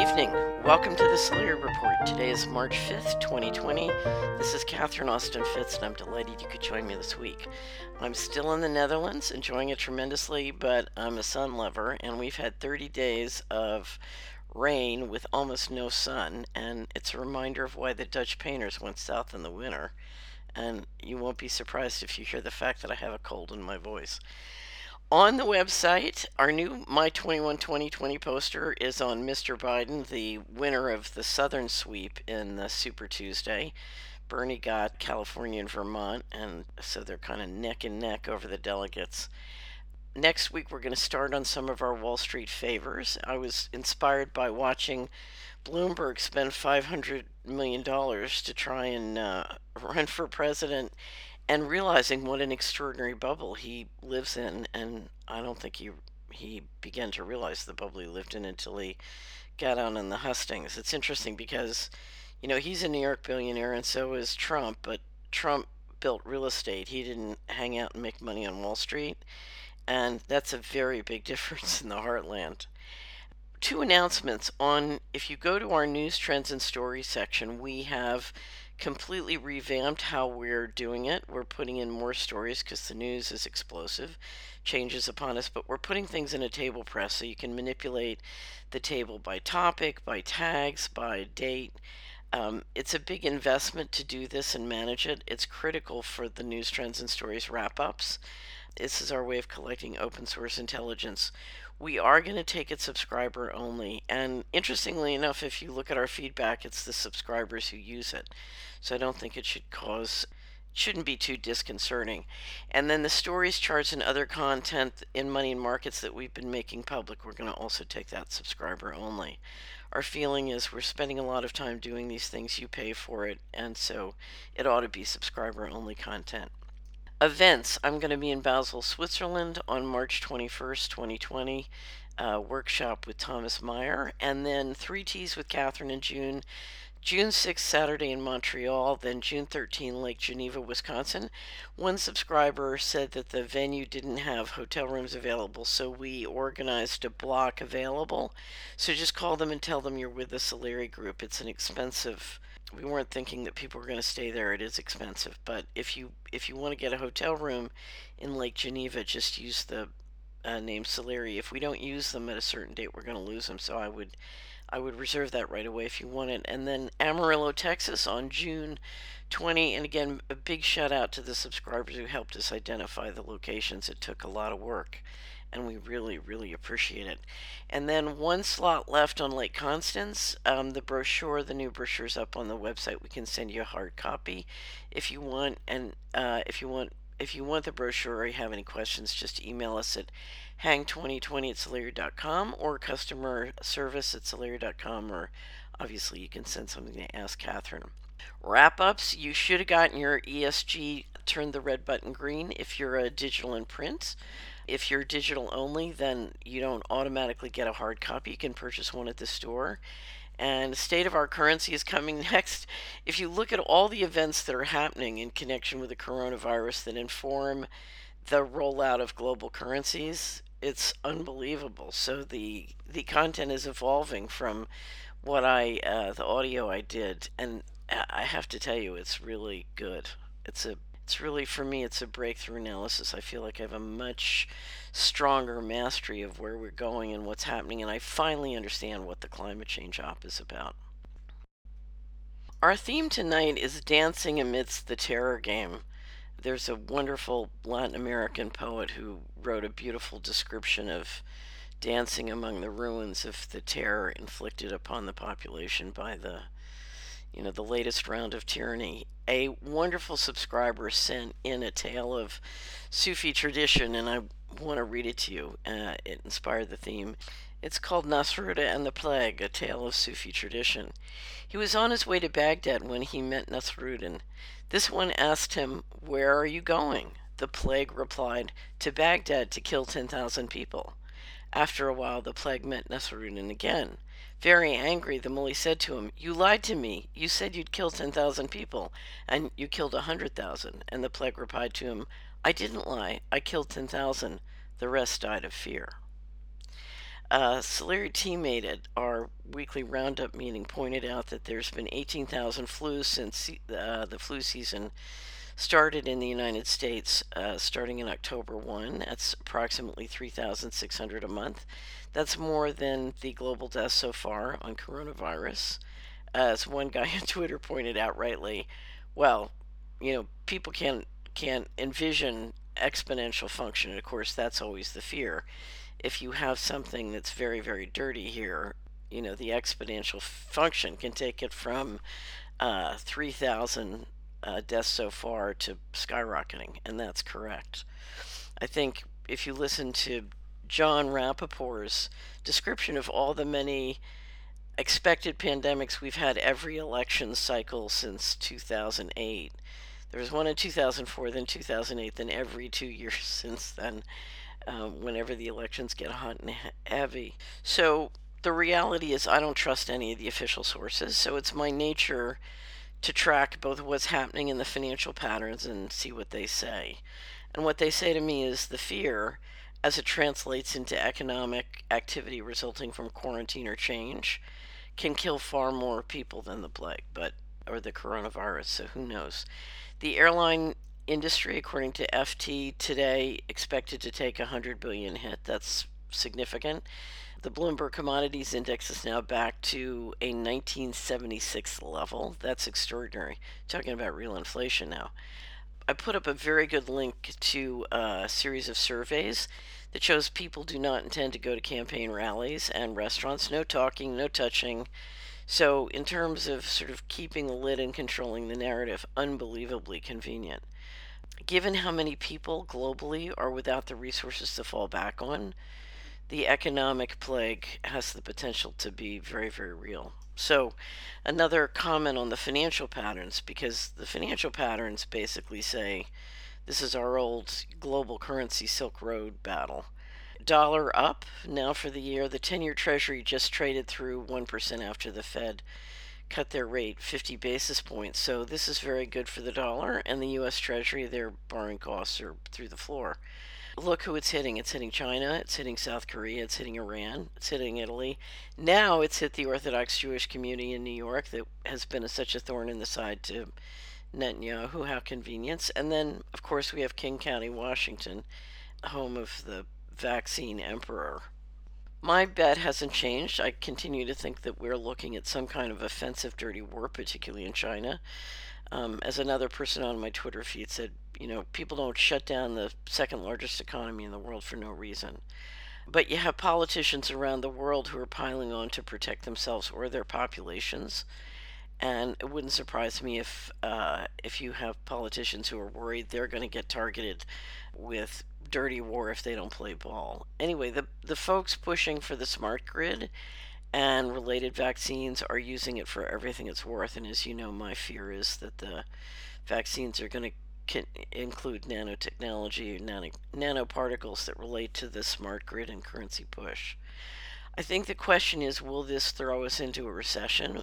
evening. Welcome to the Cellular Report. Today is March 5th, 2020. This is Catherine Austin Fitz, and I'm delighted you could join me this week. I'm still in the Netherlands, enjoying it tremendously, but I'm a sun lover, and we've had 30 days of rain with almost no sun, and it's a reminder of why the Dutch painters went south in the winter. And you won't be surprised if you hear the fact that I have a cold in my voice. On the website, our new My 21 2020 poster is on Mr. Biden, the winner of the Southern sweep in the Super Tuesday. Bernie got California and Vermont, and so they're kind of neck and neck over the delegates. Next week, we're going to start on some of our Wall Street favors. I was inspired by watching Bloomberg spend $500 million to try and run for president and realizing what an extraordinary bubble he lives in. And I don't think he began to realize the bubble he lived in until he got out on the hustings. It's interesting because, he's a New York billionaire and so is Trump, but Trump built real estate. He didn't hang out and make money on Wall Street. And that's a very big difference in the heartland. Two announcements on if you go to our news, trends, and stories section, we have completely revamped how we're doing it. We're putting in more stories because the news is explosive, changes upon us, but we're putting things in a table press so you can manipulate the table by topic, by tags, by date. It's a big investment to do this and manage it. It's critical for the news, trends, and stories wrap ups. This is our way of collecting open source intelligence. We are going to take it subscriber only. And interestingly enough, if you look at our feedback, it's the subscribers who use it. So I don't think it shouldn't be too disconcerting. And then the stories, charts, and other content in Money and Markets that we've been making public, we're going to also take that subscriber only. Our feeling is we're spending a lot of time doing these things, you pay for it, and so it ought to be subscriber only content. Events. I'm going to be in Basel, Switzerland on March 21st, 2020. Workshop with Thomas Meyer. And then 3 Teas with Catherine in June. June 6th, Saturday in Montreal. Then June 13th, Lake Geneva, Wisconsin. One subscriber said that the venue didn't have hotel rooms available, so we organized a block available. So just call them and tell them you're with the Solari group. It's an expensive. We weren't thinking that people were going to stay there. It is expensive, but if you want to get a hotel room in Lake Geneva, just use the name Solari. If we don't use them at a certain date, we're going to lose them. So I would reserve that right away if you want it. And then Amarillo, Texas on June 20. And again, a big shout out to the subscribers who helped us identify the locations. It took a lot of work, and we really, really appreciate it. And then one slot left on Lake Constance. The new brochure's up on the website. We can send you a hard copy if you want. And if you want the brochure or you have any questions, just email us at hang2020@solari.com or customer service at solari.com, or obviously you can send something to Ask Catherine. Wrap-ups. You should have gotten your ESG turn the red button green if you're a digital and print. If you're digital only, then you don't automatically get a hard copy. You can purchase one at the store. And State of Our Currency is coming next. If you look at all the events that are happening in connection with the coronavirus that inform the rollout of global currencies, it's unbelievable. So the content is evolving from what the audio I did, and I have to tell you, it's really good. It's really, for me, it's a breakthrough analysis. I feel like I have a much stronger mastery of where we're going and what's happening, and I finally understand what the climate change op is about. Our theme tonight is dancing amidst the terror game. There's a wonderful Latin American poet who wrote a beautiful description of dancing among the ruins of the terror inflicted upon the population by the latest round of tyranny. A wonderful subscriber sent in a tale of Sufi tradition, and I want to read it to you. It inspired the theme. It's called Nasrudda and the Plague, a tale of Sufi tradition. He was on his way to Baghdad when he met Nasruddin. This one asked him, "Where are you going?" The plague replied, "To Baghdad to kill 10,000 people." After a while, the plague met Nasruddin again. Very angry, the Mullah said to him, "You lied to me. You said you'd kill 10,000 people, and you killed 100,000." And the plague replied to him, "I didn't lie. I killed 10,000. The rest died of fear." Solari teammate at our weekly roundup meeting pointed out that there's been 18,000 flus since the flu season started in the United States, starting in October 1. That's approximately 3,600 a month. That's more than the global deaths so far on coronavirus. As one guy on Twitter pointed out rightly, well, people can't envision exponential function, and of course that's always the fear. If you have something that's very, very dirty here, the exponential function can take it from 3,000 deaths so far to skyrocketing, and that's correct. I think if you listen to John Rappaport's description of all the many expected pandemics we've had every election cycle since 2008, there was one in 2004, then 2008, then every 2 years since then, whenever the elections get hot and heavy. So the reality is, I don't trust any of the official sources, so it's my nature to track both what's happening in the financial patterns and see what they say. And what they say to me is the fear, as it translates into economic activity resulting from quarantine or change, can kill far more people than the plague, or the coronavirus, so who knows. The airline industry, according to FT today, expected to take a 100 billion hit. That's significant. The Bloomberg Commodities Index is now back to a 1976 level. That's extraordinary. Talking about real inflation now. I put up a very good link to a series of surveys that shows people do not intend to go to campaign rallies and restaurants. No talking, no touching. So, in terms of sort of keeping the lid and controlling the narrative, unbelievably convenient. Given how many people globally are without the resources to fall back on, the economic plague has the potential to be very, very real. So, another comment on the financial patterns, because the financial patterns basically say this is our old global currency Silk Road battle. Dollar up now for the year. The 10-year Treasury just traded through 1% after the Fed cut their rate 50 basis points. So this is very good for the dollar, and the U.S. Treasury, their borrowing costs are through the floor. Look who it's hitting. It's hitting China, it's hitting South Korea, it's hitting Iran, it's hitting Italy. Now it's hit the Orthodox Jewish community in New York that has been such a thorn in the side to Netanyahu. How convenient. And then, of course, we have King County, Washington, home of the vaccine emperor. My bet hasn't changed. I continue to think that we're looking at some kind of offensive dirty war, particularly in China. As another person on my Twitter feed said, people don't shut down the second largest economy in the world for no reason. But you have politicians around the world who are piling on to protect themselves or their populations. And it wouldn't surprise me if you have politicians who are worried they're going to get targeted with dirty war if they don't play ball. Anyway, the folks pushing for the smart grid and related vaccines are using it for everything it's worth. And as you know, my fear is that the vaccines are going to include nanotechnology, nanoparticles that relate to the smart grid and currency push. I think the question is, will this throw us into a recession?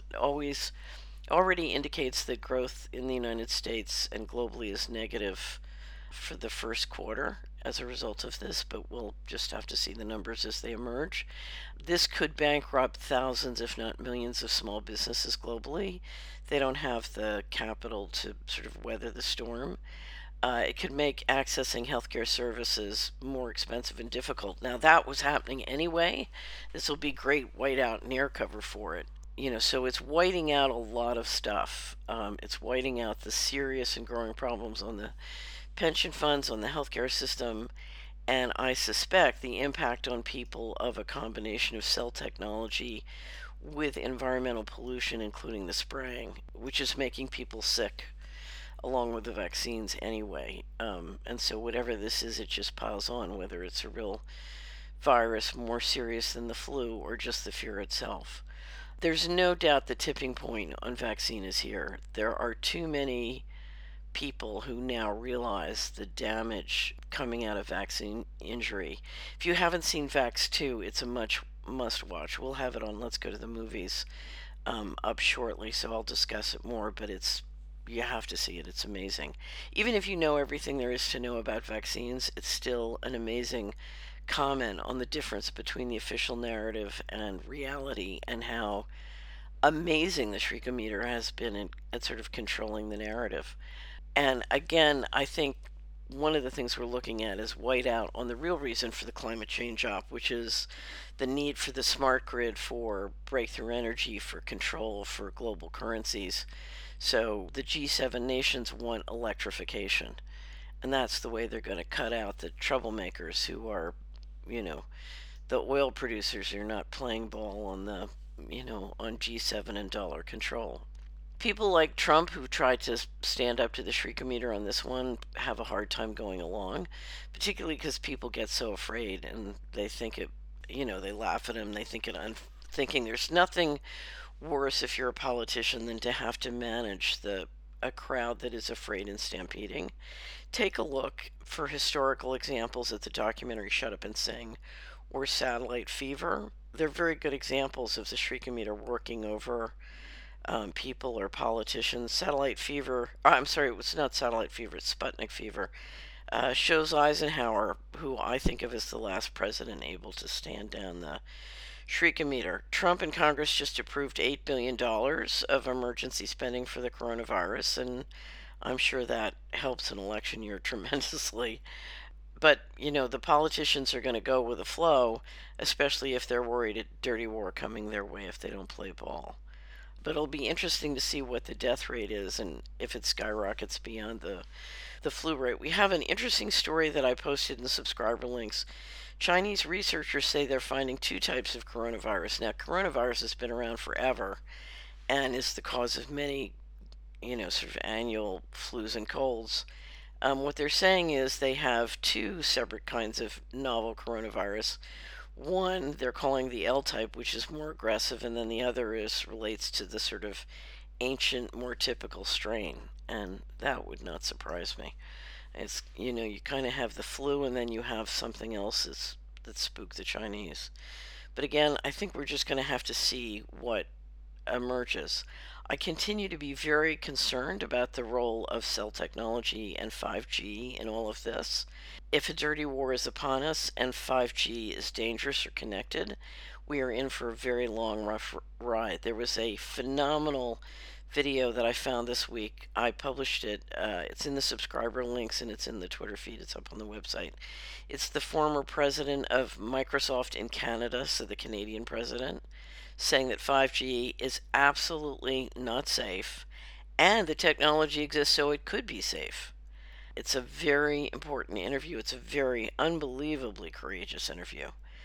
Already indicates that growth in the United States and globally is negative for the first quarter as a result of this, but we'll just have to see the numbers as they emerge. This could bankrupt thousands, if not millions, of small businesses globally. They don't have the capital to sort of weather the storm. It could make accessing healthcare services more expensive and difficult. Now, that was happening anyway. This will be great whiteout and air cover for it. So it's whiting out a lot of stuff. It's whiting out the serious and growing problems on the pension funds, on the healthcare system, and I suspect the impact on people of a combination of cell technology with environmental pollution, including the spraying, which is making people sick, along with the vaccines anyway. And so whatever this is, it just piles on, whether it's a real virus more serious than the flu or just the fear itself. There's no doubt the tipping point on vaccine is here. There are too many people who now realize the damage coming out of vaccine injury. If you haven't seen Vax 2, it's a must watch. We'll have it on Let's Go to the Movies up shortly, so I'll discuss it more, but you have to see it. It's amazing. Even if you know everything there is to know about vaccines, it's still an amazing comment on the difference between the official narrative and reality, and how amazing the Shriekometer has been at sort of controlling the narrative. And again, I think one of the things we're looking at is whiteout on the real reason for the climate change op, which is the need for the smart grid, for breakthrough energy, for control, for global currencies. So the G7 nations want electrification, and that's the way they're going to cut out the troublemakers who are, you know, the oil producers who are not playing ball on on G7 and dollar control. People like Trump, who tried to stand up to the Shriekometer on this one, have a hard time going along, particularly because people get so afraid and they think they laugh at him. They think thinking there's nothing worse if you're a politician than to have to manage a crowd that is afraid and stampeding. Take a look for historical examples at the documentary Shut Up and Sing or Satellite Fever. They're very good examples of the Shriekometer working over people or politicians. Satellite Fever, I'm sorry, it was not Satellite Fever, it's Sputnik Fever, shows Eisenhower, who I think of as the last president able to stand down the Shriekometer. Trump and Congress just approved $8 billion of emergency spending for the coronavirus, and I'm sure that helps an election year tremendously. But, the politicians are going to go with the flow, especially if they're worried a dirty war coming their way if they don't play ball. But it'll be interesting to see what the death rate is and if it skyrockets beyond the flu rate. We have an interesting story that I posted in the subscriber links. Chinese researchers say they're finding two types of coronavirus. Now, coronavirus has been around forever and is the cause of many, sort of annual flus and colds. What they're saying is they have two separate kinds of novel coronavirus. One they're calling the L type, which is more aggressive, and then the other relates to the sort of ancient, more typical strain, and that would not surprise me. It's you kind of have the flu, and then you have something else that spooked the Chinese. But again, I think we're just going to have to see what emerges. I continue to be very concerned about the role of cell technology and 5G in all of this. If a dirty war is upon us and 5G is dangerous or connected, we are in for a very long, rough ride. There was a phenomenal video that I found this week. I published it. It's in the subscriber links and it's in the Twitter feed. It's up on the website. It's the former president of Microsoft in Canada, so the Canadian president, saying that 5G is absolutely not safe and the technology exists so it could be safe. It's a very important interview. It's a very unbelievably courageous interview.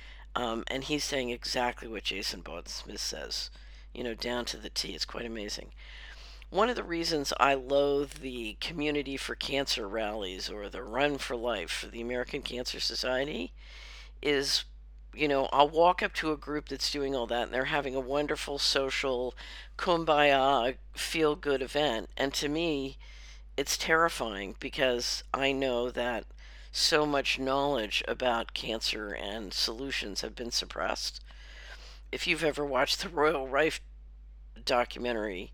And he's saying exactly what Jason Bond-Smith says, down to the T. It's quite amazing. One of the reasons I loathe the Community for Cancer rallies or the Run for Life for the American Cancer Society is, I'll walk up to a group that's doing all that and they're having a wonderful social kumbaya feel-good event. And to me, it's terrifying because I know that so much knowledge about cancer and solutions have been suppressed. If you've ever watched the Royal Rife documentary,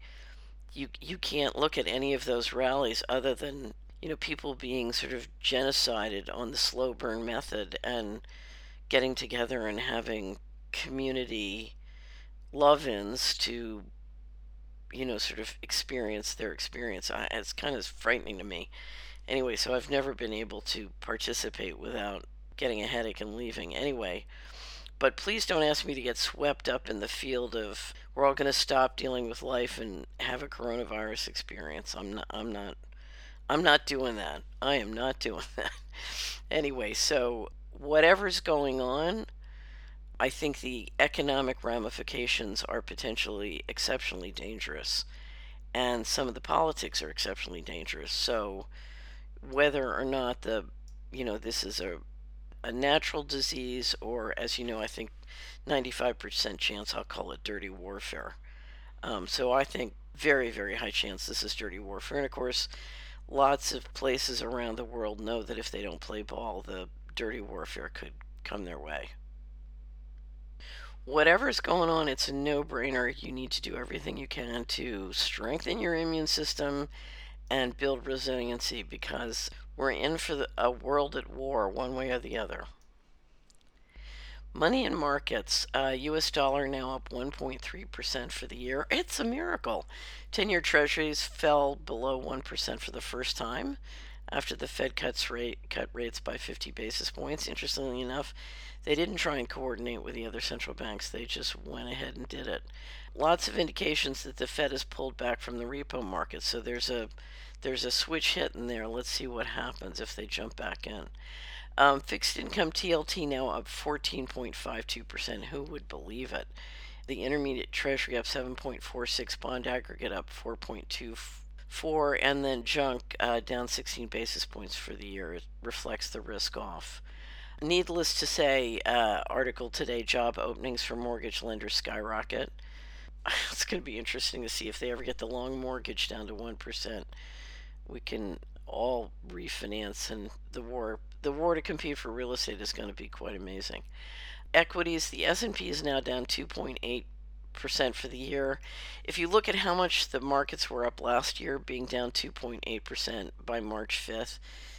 you can't look at any of those rallies other than, people being sort of genocided on the slow burn method and getting together and having community love-ins to, sort of experience their experience. It's kind of frightening to me. Anyway, so I've never been able to participate without getting a headache and leaving. Anyway, but please don't ask me to get swept up in the field of we're all going to stop dealing with life and have a coronavirus experience. I'm not doing that. I am not doing that. Anyway, so whatever's going on, I think the economic ramifications are potentially exceptionally dangerous, and some of the politics are exceptionally dangerous. So whether or not this is a natural disease, or as I think 95% chance I'll call it dirty warfare. So I think very, very high chance this is dirty warfare. And of course, lots of places around the world know that if they don't play ball, the dirty warfare could come their way. Whatever's going on, it's a no-brainer. You need to do everything you can to strengthen your immune system and build resiliency, because we're in for a world at war one way or the other. Money in markets, US dollar now up 1.3% for the year. It's a miracle. 10-year treasuries fell below 1% for the first time after the Fed cut rates by 50 basis points. Interestingly enough, they didn't try and coordinate with the other central banks. They just went ahead and did it. Lots of indications that the Fed has pulled back from the repo market. So there's a switch hit in there. Let's see what happens if they jump back in. Fixed income TLT now up 14.52%. Who would believe it? The intermediate treasury up 7.46, bond aggregate up 4.24, and then junk down 16 basis points for the year. It reflects the risk off. Needless to say, article today, job openings for mortgage lenders skyrocket. It's going to be interesting to see if they ever get the long mortgage down to 1%. We can all refinance, and the war to compete for real estate is going to be quite amazing. Equities, the S&P is now down 2.8% for the year. If you look at how much the markets were up last year, being down 2.8% by March 5th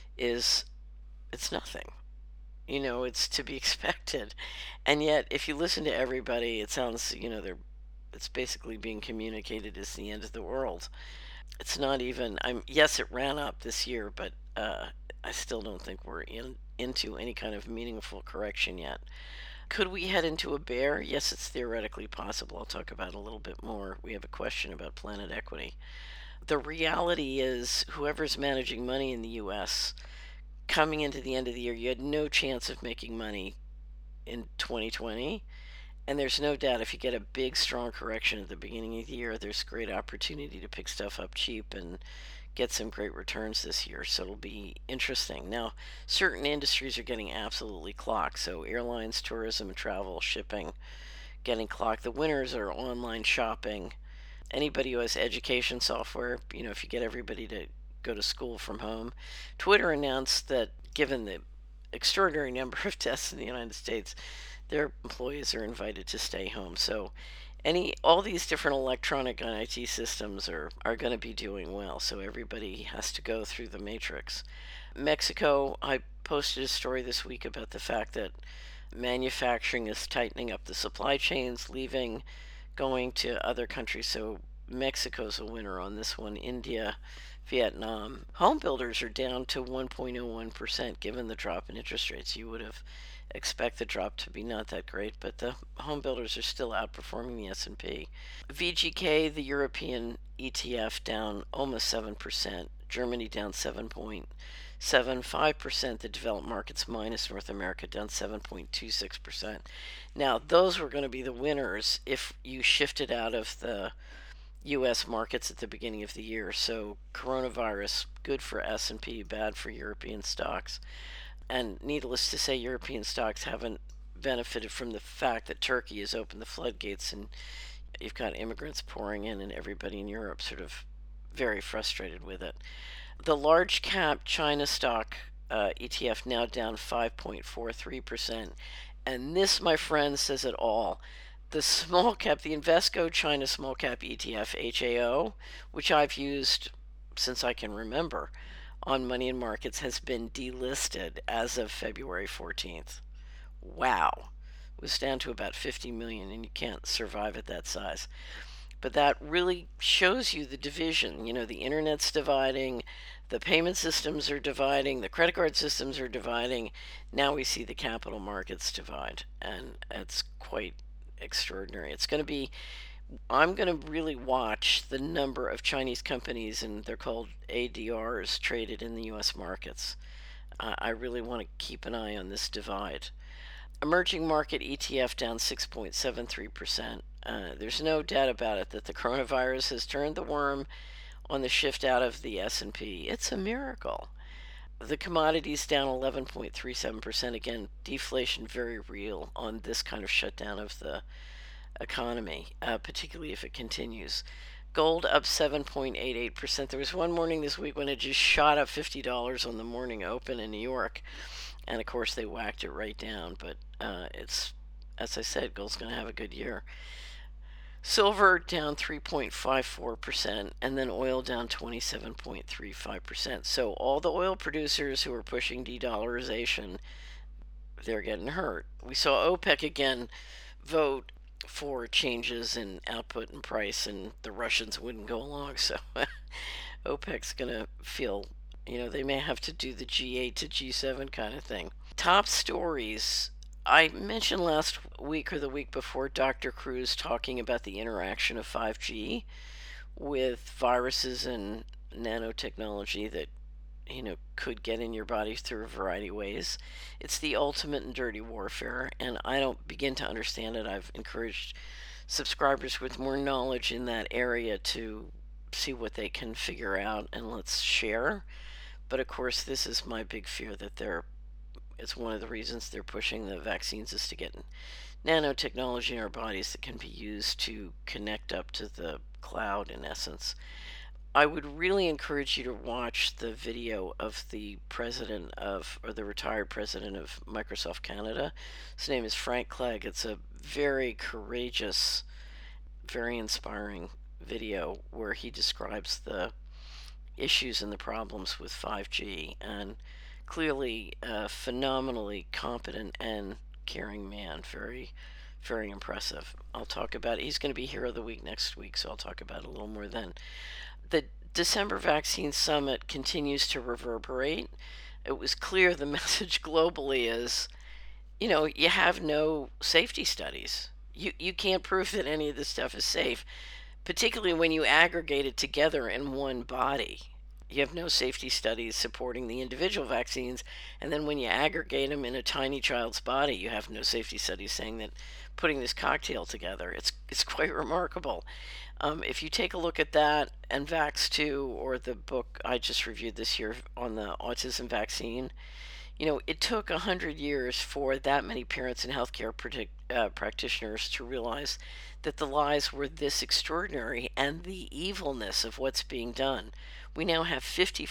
it's nothing. It's to be expected. And yet, if you listen to everybody, it sounds, it's basically being communicated as the end of the world. It's not even. Yes, it ran up this year, but I still don't think we're into any kind of meaningful correction yet. Could we head into a bear? Yes, it's theoretically possible. I'll talk about it a little bit more. We have a question about Planet Equity. The reality is, whoever's managing money in the U.S., coming into the end of the year, you had no chance of making money in 2020. And there's no doubt if you get a big, strong correction at the beginning of the year, there's great opportunity to pick stuff up cheap and get some great returns this year. So it'll be interesting. Now, certain industries are getting absolutely clocked. So airlines, tourism, and travel, shipping, getting clocked. The winners are online shopping. Anybody who has education software, if you get everybody to go to school from home. Twitter announced that given the extraordinary number of deaths in the United States, their employees are invited to stay home. So all these different electronic and IT systems are going to be doing well. So everybody has to go through the matrix. Mexico, I posted a story this week about the fact that manufacturing is tightening up the supply chains, going to other countries. So Mexico's a winner on this one. India, Vietnam. Home builders are down to 1.01% given the drop in interest rates. You would have expect the drop to be not that great, but the home builders are still outperforming the S&P. VGK, the European ETF, down almost 7%. Germany down 7.75%. The developed markets minus North America down 7.26%. Now, those were going to be the winners if you shifted out of the U.S. markets at the beginning of the year. So coronavirus, good for S&P, bad for European stocks. And needless to say, European stocks haven't benefited from the fact that Turkey has opened the floodgates and you've got immigrants pouring in and everybody in Europe sort of very frustrated with it. The large cap China stock ETF now down 5.43%. And this, my friend, says it all. The small cap, the Invesco China Small Cap ETF, HAO, which I've used since I can remember on Money and Markets, has been delisted as of February 14th. Wow. It was down to about 50 million, and you can't survive at that size. But that really shows you the division. The internet's dividing, the payment systems are dividing, the credit card systems are dividing. Now we see the capital markets divide, and it's quite extraordinary. I'm going to really watch the number of Chinese companies, and they're called ADRs, traded in the U.S. markets. I really want to keep an eye on this divide. Emerging market ETF down 6.73%. There's no doubt about it that the coronavirus has turned the worm on the shift out of the S&P. It's a miracle. The commodities down 11.37%. Again, deflation very real on this kind of shutdown of the economy, particularly if it continues. Gold up 7.88%. There was one morning this week when it just shot up $50 on the morning open in New York. And of course, they whacked it right down. But it's, as I said, gold's going to have a good year. Silver down 3.54%, and then oil down 27.35%. So all the oil producers who are pushing de-dollarization they're getting hurt. We saw OPEC again vote for changes in output and price, and the Russians wouldn't go along. So OPEC's going to feel, they may have to do the G8 to G7 kind of thing. Top stories. I mentioned last week or the week before Dr. Cruz talking about the interaction of 5G with viruses and nanotechnology that could get in your body through a variety of ways. It's the ultimate in dirty warfare, and I don't begin to understand it. I've encouraged subscribers with more knowledge in that area to see what they can figure out and let's share. But of course, this is my big fear that it's one of the reasons they're pushing the vaccines is to get nanotechnology in our bodies that can be used to connect up to the cloud in essence. I would really encourage you to watch the video of the the retired president of Microsoft Canada. His name is Frank Clegg. It's a very courageous, very inspiring video where he describes the issues and the problems with 5G, and clearly a phenomenally competent and caring man. Very, very impressive. I'll talk about it. He's going to be Hero of the Week next week, so I'll talk about it a little more then. The December Vaccine Summit continues to reverberate. It was clear the message globally is, you have no safety studies. You can't prove that any of this stuff is safe, particularly when you aggregate it together in one body. You have no safety studies supporting the individual vaccines, and then when you aggregate them in a tiny child's body, you have no safety studies saying that putting this cocktail together. It's quite remarkable. If you take a look at that and Vax2, or the book I just reviewed this year on the autism vaccine, it took 100 years for that many parents and healthcare practitioners to realize that the lies were this extraordinary and the evilness of what's being done. We now have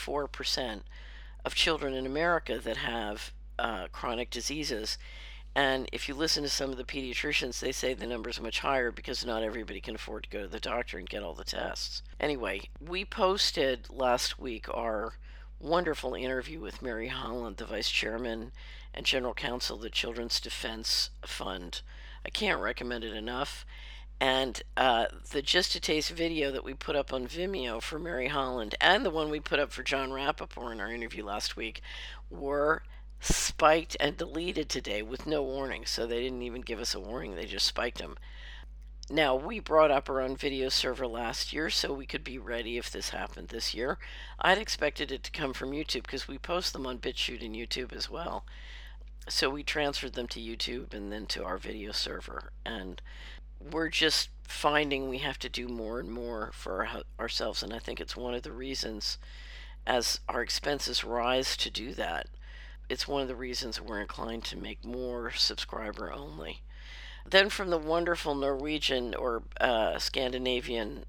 54% of children in America that have chronic diseases. And if you listen to some of the pediatricians, they say the number's much higher because not everybody can afford to go to the doctor and get all the tests. Anyway, we posted last week our wonderful interview with Mary Holland, the vice chairman and general counsel of the Children's Defense Fund. I can't recommend it enough. And the Just a Taste video that we put up on Vimeo for Mary Holland and the one we put up for John Rappaport in our interview last week were spiked and deleted today with no warning. So they didn't even give us a warning. They just spiked them. Now, we brought up our own video server last year so we could be ready if this happened this year. I'd expected it to come from YouTube because we post them on BitChute and YouTube as well. So we transferred them to YouTube and then to our video server. And we're just finding we have to do more and more for ourselves. And I think it's one of the reasons, as our expenses rise to do that, it's one of the reasons we're inclined to make more subscriber only. Then from the wonderful Norwegian or Scandinavian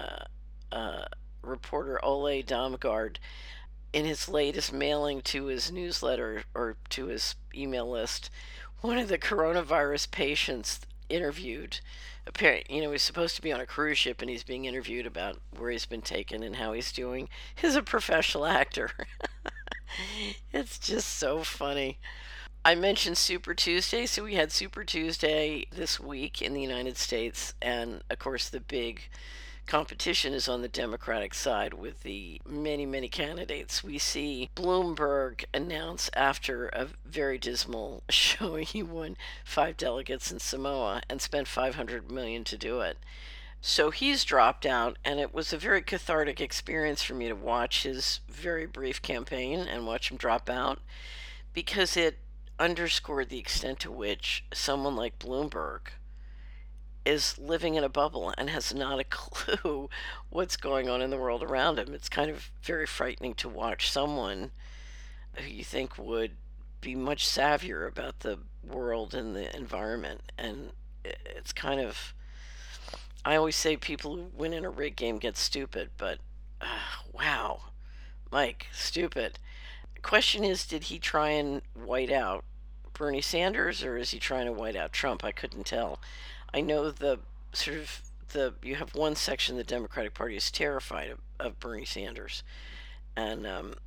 reporter Ole Damgaard, in his latest mailing to his newsletter or to his email list, one of the coronavirus patients interviewed, apparently, he's supposed to be on a cruise ship and he's being interviewed about where he's been taken and how he's doing, is a professional actor. It's just so funny. I mentioned Super Tuesday, so we had Super Tuesday this week in the United States, and of course the big competition is on the Democratic side with the many, many candidates. We see Bloomberg announce after a very dismal showing he won 5 delegates in Samoa and spent $500 million to do it. So he's dropped out, and it was a very cathartic experience for me to watch his very brief campaign and watch him drop out, because it underscored the extent to which someone like Bloomberg is living in a bubble and has not a clue what's going on in the world around him. It's kind of very frightening to watch someone who you think would be much savvier about the world and the environment. And it's kind of, I always say people who win in a rig game get stupid, but wow, Mike, stupid. The question is, did he try and white out Bernie Sanders, or is he trying to white out Trump? I couldn't tell. I know you have one section of the Democratic Party is terrified of Bernie Sanders, and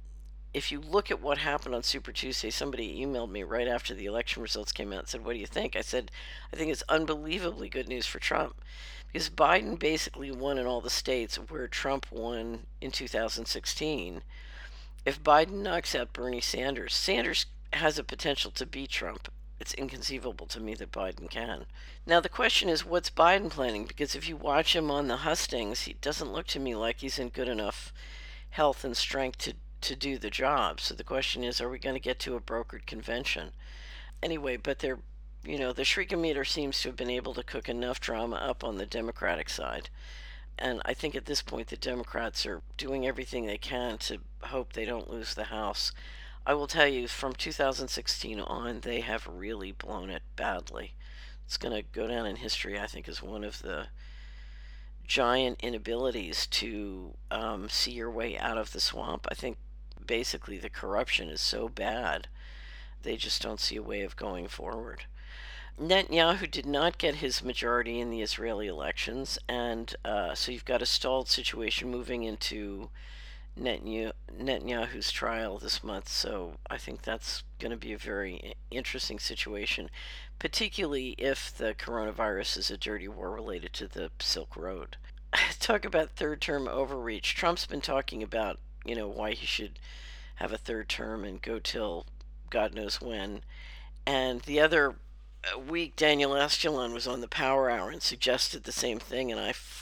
if you look at what happened on Super Tuesday, somebody emailed me right after the election results came out and said, "What do you think?" I said, "I think it's unbelievably good news for Trump because Biden basically won in all the states where Trump won in 2016. If Biden knocks out Bernie Sanders, Sanders has a potential to beat Trump. It's inconceivable to me that Biden can. Now, the question is, what's Biden planning? Because if you watch him on the hustings, he doesn't look to me like he's in good enough health and strength to do the job. So the question is, are we going to get to a brokered convention? Anyway, but the Shriekometer seems to have been able to cook enough drama up on the Democratic side. And I think at this point, the Democrats are doing everything they can to hope they don't lose the House. I will tell you, from 2016 on, they have really blown it badly. It's going to go down in history, I think, as one of the giant inabilities to see your way out of the swamp. I think basically the corruption is so bad, they just don't see a way of going forward. Netanyahu did not get his majority in the Israeli elections, and so you've got a stalled situation moving into Netanyahu's trial this month. So I think that's going to be a very interesting situation, particularly if the coronavirus is a dirty war related to the Silk Road. Talk about third term overreach. Trump's been talking about, why he should have a third term and go till God knows when. And the other week, Daniel Estulon was on the Power Hour and suggested the same thing, and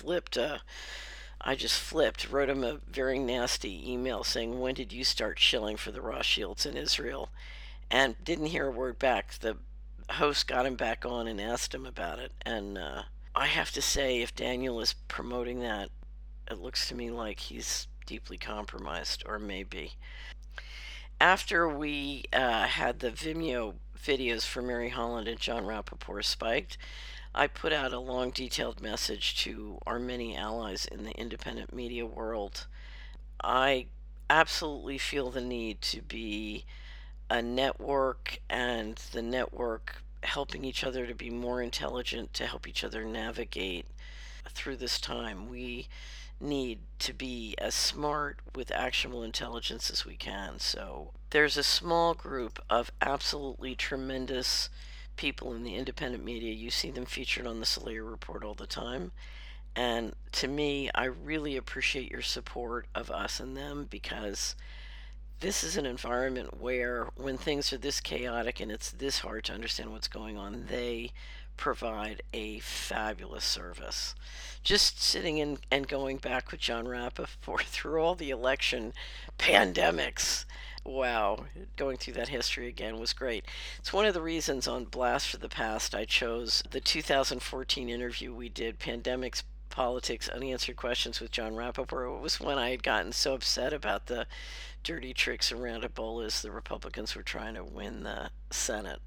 I just flipped, wrote him a very nasty email saying, "When did you start shilling for the Rothschilds in Israel?" And didn't hear a word back. The host got him back on and asked him about it. And I have to say, if Daniel is promoting that, it looks to me like he's deeply compromised, or maybe. After we had the Vimeo videos for Mary Holland and John Rappaport spiked, I put out a long, detailed message to our many allies in the independent media world. I absolutely feel the need to be a network, and the network helping each other to be more intelligent, to help each other navigate through this time. We need to be as smart with actionable intelligence as we can. So there's a small group of absolutely tremendous people in the independent media. You see them featured on the Salayer Report all the time. And to me, I really appreciate your support of us and them, because this is an environment where when things are this chaotic and it's this hard to understand what's going on, they provide a fabulous service. Just sitting in and going back with John Rappaport through all the election pandemics. Wow, going through that history again was great. It's one of the reasons on Blast for the Past I chose the 2014 interview we did, Pandemics, Politics, Unanswered Questions with John Rappaport. It was when I had gotten so upset about the dirty tricks around Ebola as the Republicans were trying to win the Senate.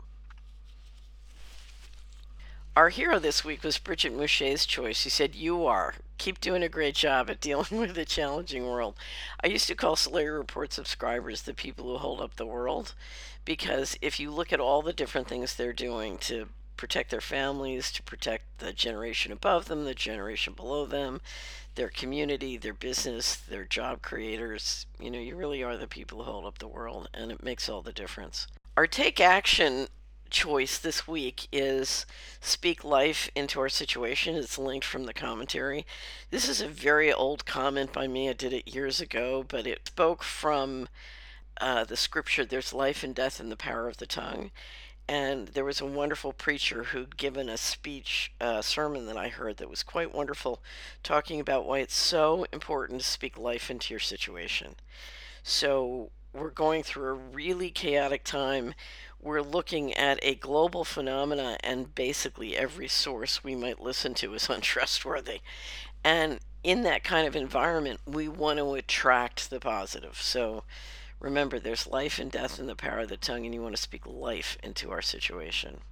Our hero this week was Bridget Mouché's choice. She said, "You are. Keep doing a great job at dealing with a challenging world." I used to call Salayer Report subscribers the people who hold up the world, because if you look at all the different things they're doing to protect their families, to protect the generation above them, the generation below them, their community, their business, their job creators, you really are the people who hold up the world, and it makes all the difference. Our take action choice this week is Speak Life into Our Situation. It's linked from the commentary. This is a very old comment by me. I did it years ago, but it spoke from the scripture, "There's life and death in the power of the tongue." And there was a wonderful preacher who'd given a speech, sermon that I heard that was quite wonderful, talking about why it's so important to speak life into your situation. So we're going through a really chaotic time. We're looking at a global phenomena, and basically every source we might listen to is untrustworthy. And in that kind of environment, we want to attract the positive. So remember, there's life and death in the power of the tongue, and you want to speak life into our situation.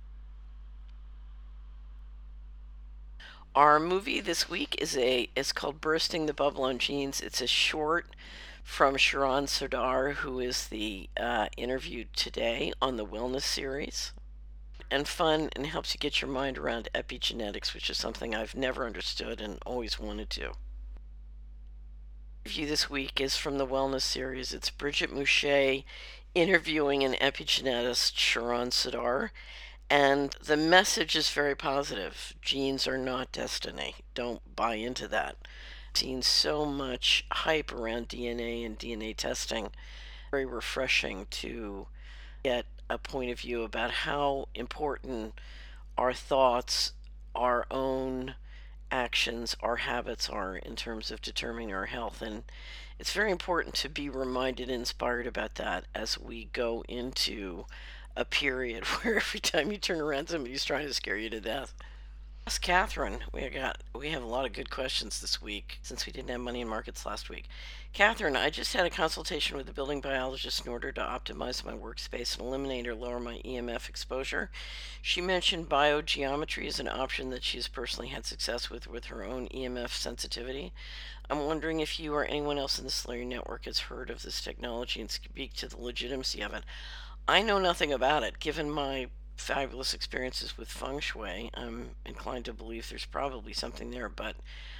Our movie this week is called Bursting the Bubble on Jeans. It's a short from Sharon Sardar, who is the interviewed today on the Wellness series. And fun, and helps you get your mind around epigenetics, which is something I've never understood and always wanted to. View this week is from the Wellness series. It's Bridget Mouchet interviewing an epigeneticist, Sharon Sadar, and the message is very positive. Genes are not destiny. Don't buy into that. Seen so much hype around DNA and DNA testing. Very refreshing to get a point of view about how important our thoughts, our own actions, our habits are in terms of determining our health. And it's very important to be reminded and inspired about that as we go into a period where every time you turn around, somebody's trying to scare you to death. Ask Catherine. We have a lot of good questions this week since we didn't have money in markets last week. Catherine, I just had a consultation with a building biologist in order to optimize my workspace and eliminate or lower my EMF exposure. She mentioned biogeometry as an option that she has personally had success with her own EMF sensitivity. I'm wondering if you or anyone else in the Solarian network has heard of this technology and speak to the legitimacy of it. I know nothing about it. Given my fabulous experiences with feng shui, I'm inclined to believe there's probably something there, but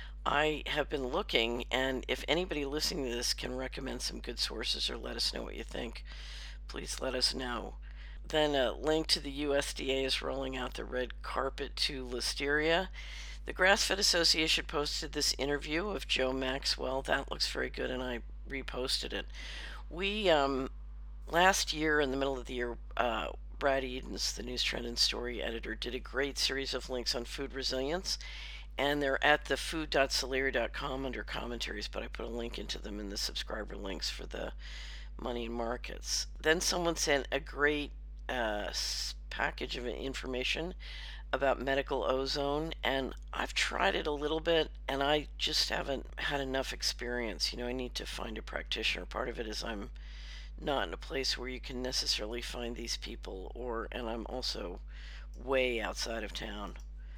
I have been looking, and if anybody listening to this can recommend some good sources or let us know what you think, please let us know. Then a link to the USDA is rolling out the red carpet to listeria. The Grass-Fed Association posted this interview of Joe Maxwell. That looks very good, and I reposted it. We last year, in the middle of the year, Brad Edens, the News Trend and Story editor, did a great series of links on food resilience, and they're at the food.solari.com under commentaries, but I put a link into them in the subscriber links for the money and markets. Then someone sent a great package of information about medical ozone, and I've tried it a little bit, and I just haven't had enough experience. I need to find a practitioner. Part of it is I'm not in a place where you can necessarily find these people, and I'm also way outside of town.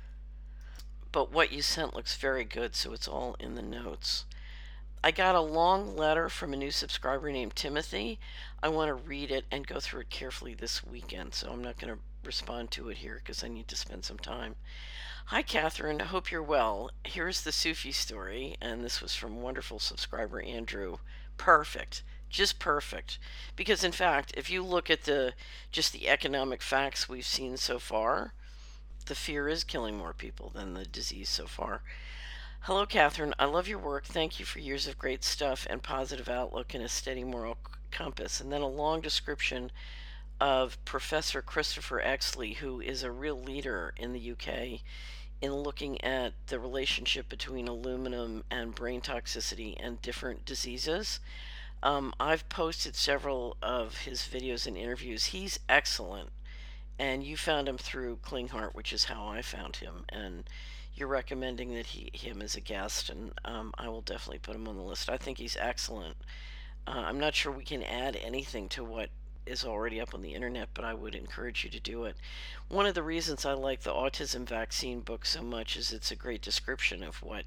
But what you sent looks very good, so it's all in the notes. I got a long letter from a new subscriber named Timothy. I want to read it and go through it carefully this weekend, so I'm not going to respond to it here because I need to spend some time. Hi, Catherine. I hope you're well. Here's the Sufi story, and this was from wonderful subscriber Andrew. Perfect. Just perfect. Because in fact, if you look at just the economic facts we've seen so far, the fear is killing more people than the disease so far. Hello, Catherine. I love your work. Thank you for years of great stuff and positive outlook and a steady moral compass. And then a long description of Professor Christopher Exley, who is a real leader in the UK in looking at the relationship between aluminum and brain toxicity and different diseases. I've posted several of his videos and interviews. He's excellent, and you found him through Klinghardt, which is how I found him, and you're recommending that him as a guest, and I will definitely put him on the list. I think he's excellent. I'm not sure we can add anything to what is already up on the internet, but I would encourage you to do it. One of the reasons I like the autism vaccine book so much is it's a great description of what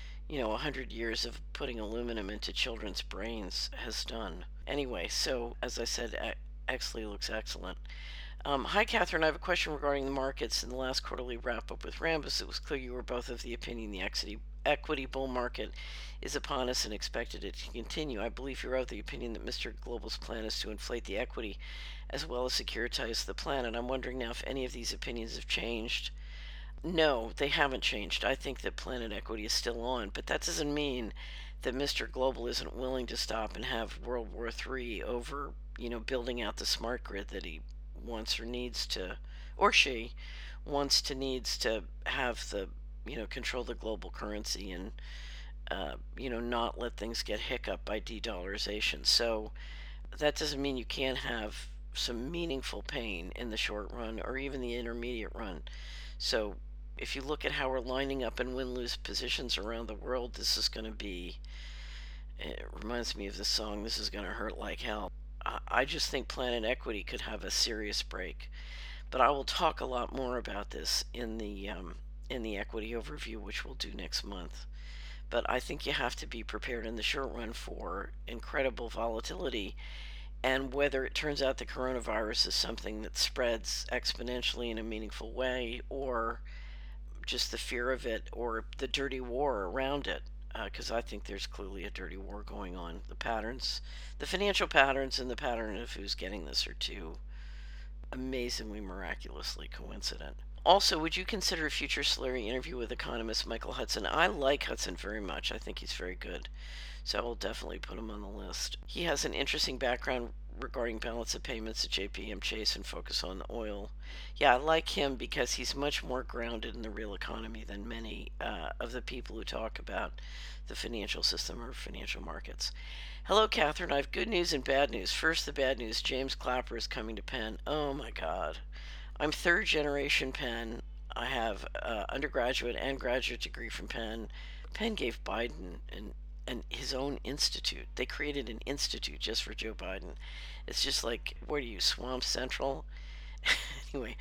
100 years of putting aluminum into children's brains has done. Anyway, so as I said, Exley looks excellent. Hi, Catherine. I have a question regarding the markets. In the last quarterly wrap up with Rambus, it was clear you were both of the opinion the equity bull market is upon us and expected it to continue. I believe you're of the opinion that Mr. Global's plan is to inflate the equity as well as securitize the planet. I'm wondering now if any of these opinions have changed. No, they haven't changed. I think that Planet Equity is still on, but that doesn't mean that Mr. Global isn't willing to stop and have World War III over, building out the smart grid that he wants or needs to, or she needs to have control the global currency and, not let things get hiccuped by de-dollarization. So that doesn't mean you can't have some meaningful pain in the short run or even the intermediate run. So if you look at how we're lining up in win-lose positions around the world, this is going to be, it reminds me of the song, This Is Going to Hurt Like Hell. I just think Planet Equity could have a serious break. But I will talk a lot more about this in the equity overview, which we'll do next month. But I think you have to be prepared in the short run for incredible volatility. And whether it turns out the coronavirus is something that spreads exponentially in a meaningful way, or just the fear of it, or the dirty war around it, because I think there's clearly a dirty war going on. The patterns, the financial patterns, and the pattern of who's getting this are two amazingly, miraculously coincident. Also, would you consider a future Solari interview with economist Michael Hudson? I like Hudson very much. I think he's very good. So I will definitely put him on the list. He has an interesting background regarding balance of payments at JPM Chase and focus on oil. Yeah, I like him because he's much more grounded in the real economy than many of the people who talk about the financial system or financial markets. Hello, Catherine. I have good news and bad news. First, the bad news: James Clapper is coming to Penn. Oh my God. I'm third generation Penn. I have undergraduate and graduate degree from Penn. Penn gave Biden and his own institute. They created an institute just for Joe Biden. It's just like, what are you, Swamp Central? Anyway,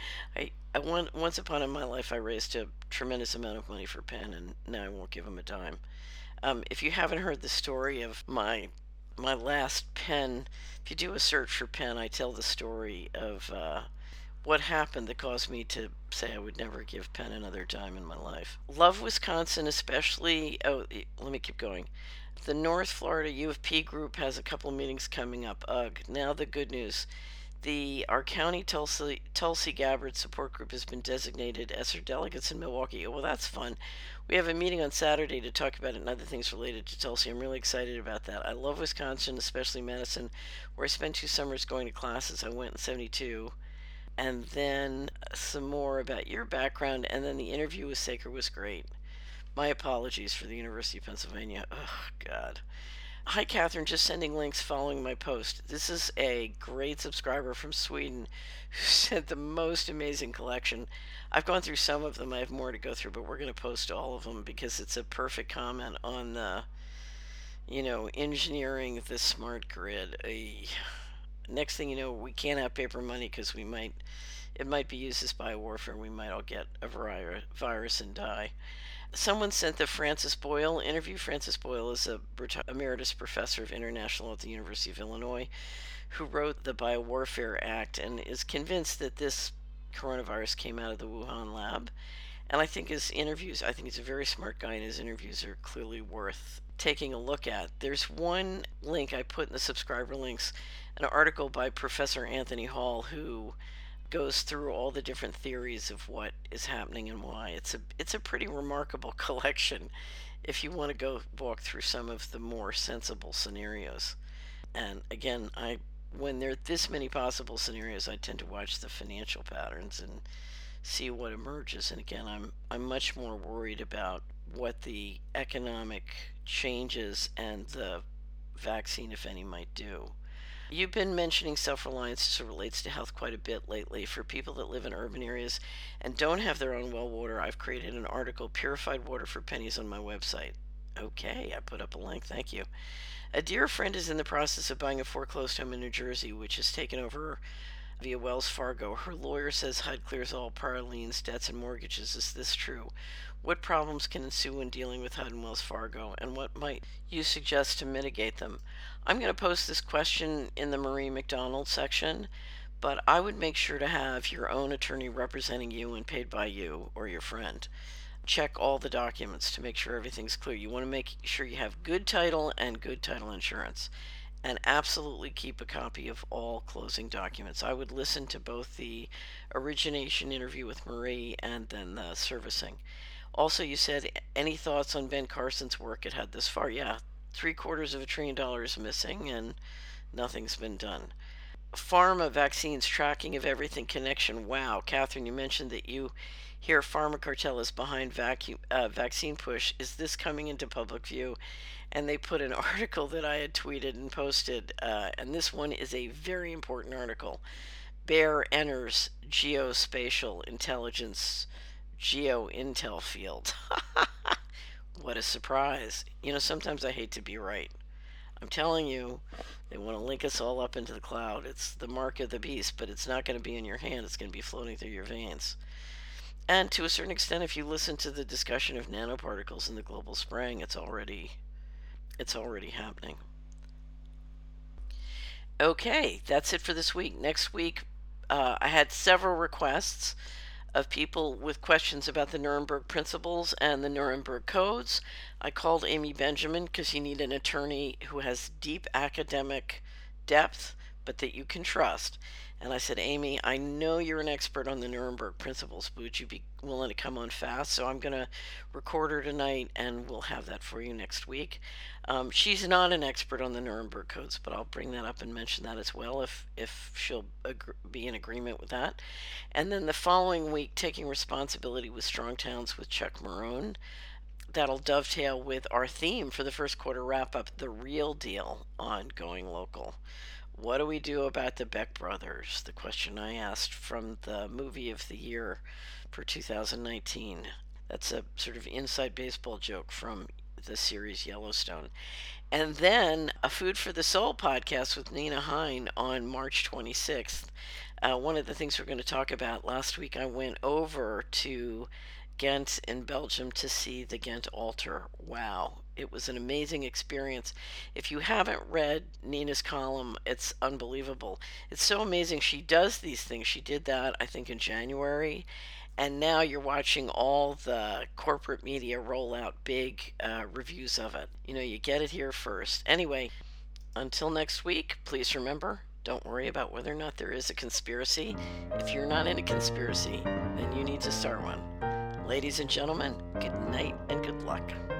once upon in my life I raised a tremendous amount of money for Penn, and now I won't give him a dime. If you haven't heard the story of my last Penn, if you do a search for Penn, I tell the story of what happened that caused me to say I would never give Penn another dime in my life. Love Wisconsin, especially. Oh, let me keep going. The North Florida U of P group has a couple meetings coming up. Ugh. Now the good news. Our county Tulsi Gabbard support group has been designated as her delegates in Milwaukee. Well, that's fun. We have a meeting on Saturday to talk about it and other things related to Tulsi. I'm really excited about that. I love Wisconsin, especially Madison, where I spent 2 summers going to classes. I went in '72. And then some more about your background, and then the interview with Saker was great. My apologies for the University of Pennsylvania. Oh, God. Hi, Catherine. Just sending links following my post. This is a great subscriber from Sweden who sent the most amazing collection. I've gone through some of them. I have more to go through, but we're going to post all of them because it's a perfect comment on the, engineering the smart grid. Next thing you know, we can't have paper money because it might be used as biowarfare. We might all get a virus and die. Someone sent the Francis Boyle interview. Francis Boyle is a emeritus professor of international law at the University of Illinois who wrote the Biowarfare Act and is convinced that this coronavirus came out of the Wuhan lab. And I think he's a very smart guy, and his interviews are clearly worth taking a look at. There's one link I put in the subscriber links, an article by Professor Anthony Hall, who goes through all the different theories of what is happening and why. It's a pretty remarkable collection if you want to go walk through some of the more sensible scenarios. And again, when there are this many possible scenarios, I tend to watch the financial patterns and see what emerges. And again, I'm much more worried about what the economic changes and the vaccine, if any, might do. You've been mentioning self-reliance as it relates to health quite a bit lately. For people that live in urban areas and don't have their own well water, I've created an article, Purified Water for Pennies, on my website. Okay, I put up a link. Thank you. A dear friend is in the process of buying a foreclosed home in New Jersey, which is taken over via Wells Fargo. Her lawyer says HUD clears all prior liens, debts, and mortgages. Is this true? What problems can ensue when dealing with HUD and Wells Fargo, and what might you suggest to mitigate them? I'm going to post this question in the Marie McDonald section, but I would make sure to have your own attorney representing you and paid by you or your friend. Check all the documents to make sure everything's clear. You want to make sure you have good title and good title insurance. And absolutely keep a copy of all closing documents. I would listen to both the origination interview with Marie and then the servicing. Also, you said, any thoughts on Ben Carson's work it had this far? Yeah, $750 billion missing and nothing's been done. Pharma vaccines, tracking of everything connection. Wow, Catherine, you mentioned that you hear pharma cartel is behind vaccine push. Is this coming into public view? And they put an article that I had tweeted and posted, and this one is a very important article. Bayer enters geospatial intelligence geo-intel field. What a surprise. Sometimes I hate to be right. I'm telling you, they want to link us all up into the cloud. It's the mark of the beast, but it's not going to be in your hand. It's going to be floating through your veins. And to a certain extent, if you listen to the discussion of nanoparticles in the global spraying, it's already happening. Okay, that's it for this week. Next week, I had several requests. of people with questions about the Nuremberg principles and the Nuremberg codes. I called Amy Benjamin because you need an attorney who has deep academic depth, but that you can trust. And I said, Amy, I know you're an expert on the Nuremberg principles, but would you be willing to come on fast? So I'm going to record her tonight and we'll have that for you next week. She's not an expert on the Nuremberg codes, but I'll bring that up and mention that as well if she'll be in agreement with that. And then the following week, taking responsibility with Strong Towns with Chuck Marohn. That'll dovetail with our theme for the first quarter wrap up, the real deal on Going Local. What do we do about the Beck brothers? The question I asked from the movie of the year for 2019. That's a sort of inside baseball joke from the series Yellowstone. And then a Food for the Soul podcast with Nina Hine on March 26th. One of the things we're going to talk about, last week I went over to Ghent in Belgium to see the Ghent altar. Wow, it was an amazing experience. If you haven't read Nina's column, it's unbelievable. It's so amazing. She does these things. She did that, I think, in January. And now you're watching all the corporate media roll out big reviews of it. You know, you get it here first. Anyway, until next week, please remember, don't worry about whether or not there is a conspiracy. If you're not in a conspiracy, then you need to start one. Ladies and gentlemen, good night and good luck.